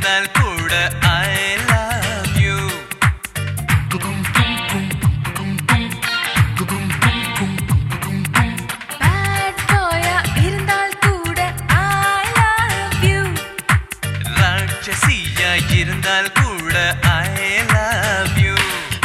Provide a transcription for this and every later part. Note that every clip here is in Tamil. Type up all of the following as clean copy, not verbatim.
இருந்தால் கூட I love you. Bad boy இருந்தால் கூட I love you. ராட்சசியா இருந்தால் கூட I love you.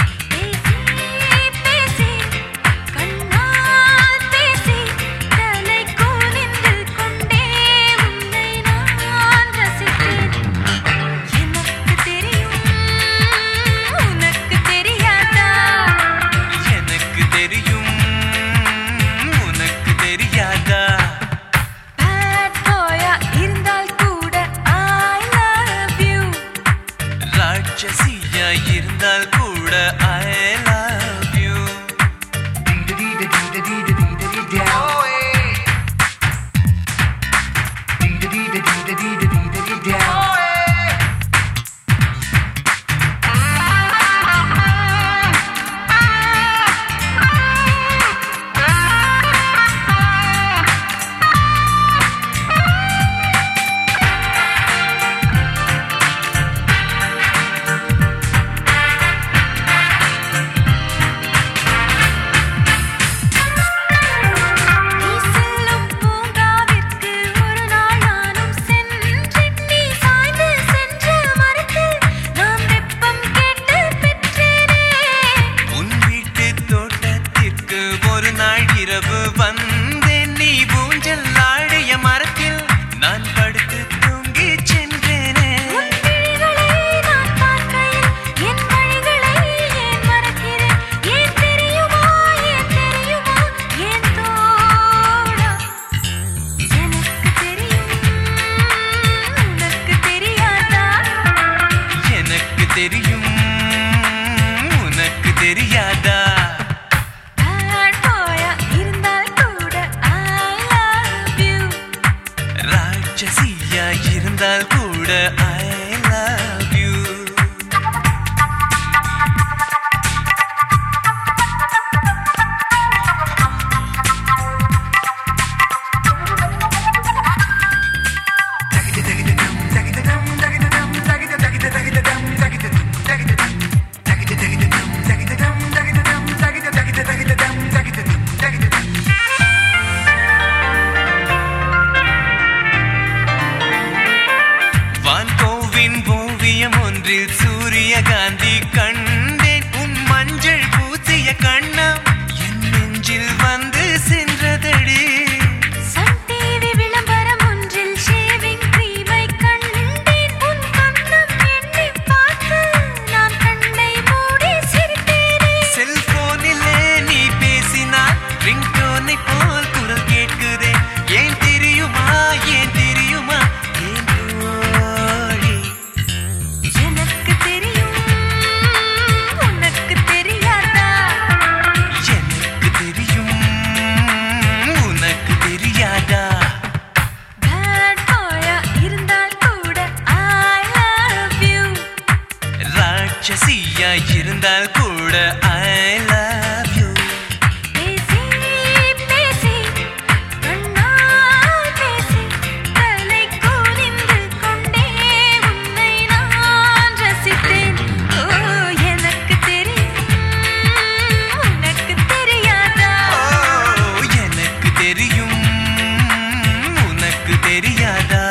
ராட்சசியா இருந்தால் கூட I love you. இரவு வந்தேன் நீ ஊஞ்சல் ஆடிய மரத்தில் நான் படுத்து தூங்கி சென்றேனே. நான் பார்க்கையில் என் வழிகளை ஏன் மறக்கிறேன்? ஏன் தெரியுமா என் தோழா? எனக்கு தெரியும் உனக்கு தெரியாதா? எனக்கு தெரியும் உனக்கு தெரியாதா? ராட்சசியா இருந்தால் கூட I love you. ஒன்றில் சூரியகாந்தி கண்டேன் உன் மஞ்சள் பூசிய கண்ணம் என் நெஞ்சில் வந்து சென்றதடி. சன் டிவி விளம்பரம் ஒன்றில் ஷேவிங் கிரீமை கண்டேன் உன் கண்ணம் எண்ணி பார்த்து நான் கண்ணை மூடி சிரித்தேனே. செல்போனிலே நீ பேசினால் ரிங்டோனை போல் குரல் கேட்குதே. ஏன் தெரியுமா ஏன் தெரியுமா ஏன் தோழி? எனக்கு தெரியும் உனக்கு தெரியாதா? எனக்கு தெரியும் உனக்கு தெரியாதா? Bad boy இருந்தால் கூட I love you. ராட்சசியா இருந்தால் கூட I love you. பேசி பேசி கண்ணால் பேசி தலை குனிந்து கொண்டே உன்னை நான் ரசித்தேன். ஓ எனக்கு தெரியும் உனக்கு தெரியாதா? ஓ எனக்கு தெரியும் உனக்கு தெரியாதா?